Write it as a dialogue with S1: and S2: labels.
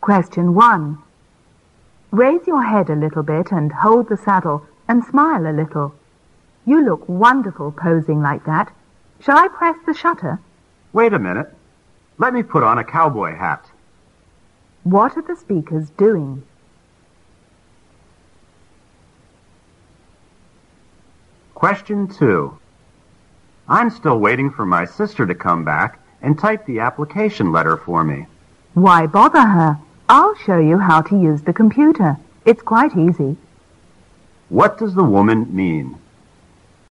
S1: Question 1. Raise your head a little bit and hold the saddle and smile a little. You look wonderful posing like that. Shall I press the shutter?
S2: Wait a minute. Let me put on a cowboy hat.
S1: What are the speakers doing?
S2: Question 2. I'm still waiting for my sister to come back and type the application letter for me.
S1: Why bother her? I'll show you how to use the computer. It's quite easy.
S2: What does the woman mean?